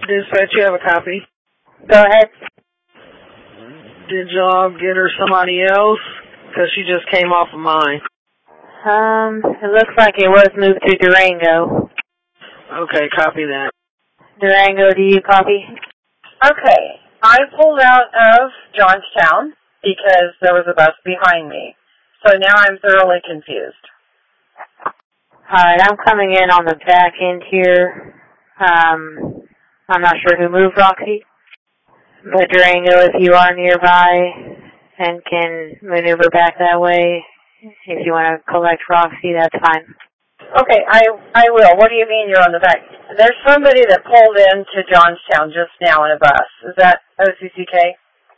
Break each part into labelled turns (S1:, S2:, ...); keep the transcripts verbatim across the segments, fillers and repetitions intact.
S1: Dispatch, you have a copy.
S2: Go ahead.
S1: Did y'all get her somebody else? Because she just came off of mine.
S2: Um, it looks like it was moved to Durango.
S1: Okay, copy that.
S2: Durango, do you copy?
S3: Okay, I pulled out of Johnstown because there was a bus behind me. So now I'm thoroughly confused.
S2: Alright, I'm coming in on the back end here. Um, I'm not sure who moved Roxy. But Durango, if you are nearby and can maneuver back that way, if you want to collect Roxy, that's fine.
S3: Okay, I I will. What do you mean you're on the back? There's somebody that pulled into Johnstown just now in a bus. Is that O C C K?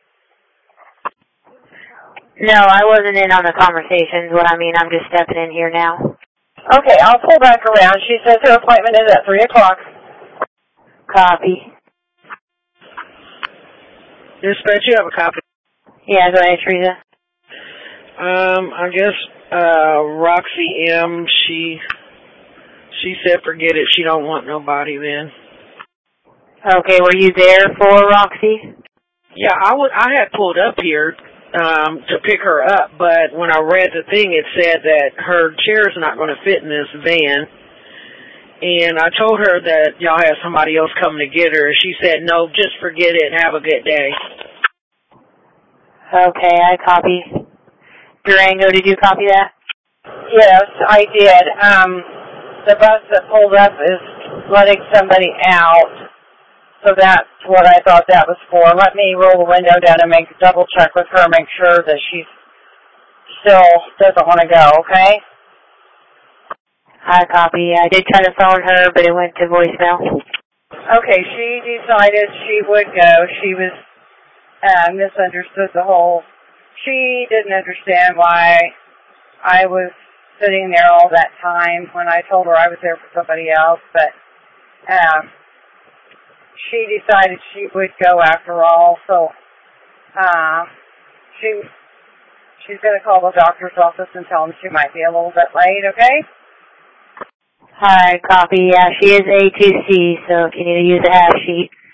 S2: No, I wasn't in on the conversations. What I mean, I'm just stepping in here now.
S3: Okay, I'll pull back around. She says her appointment is at three o'clock.
S2: Copy.
S1: Dispatch, you have a copy.
S2: Yeah, go ahead, Teresa.
S1: Um, I guess, uh, Roxy M, she, she said forget it, she don't want nobody then.
S2: Okay, were you there for Roxy?
S1: Yeah, I would, I had pulled up here, um, to pick her up, but when I read the thing, it said that her chair's not going to fit in this van. And I told her that y'all had somebody else coming to get her. She said, no, just forget it and have a good day.
S2: Okay, I copy. Durango, did you copy that?
S3: Yes, I did. Um, the bus that pulled up is letting somebody out. So that's what I thought that was for. Let me roll the window down and make double check with her, make sure that she still doesn't want to go, okay?
S2: I copy. I did try to phone her, but it went to voicemail.
S3: Okay, she decided she would go. She was uh, misunderstood the whole. She didn't understand why I was sitting there all that time when I told her I was there for somebody else, but um, she decided she would go after all. So uh, she she's going to call the doctor's office and tell them she might be a little bit late, okay?
S2: Alright, copy. Yeah, she is A two C, so if you need to use a half sheet.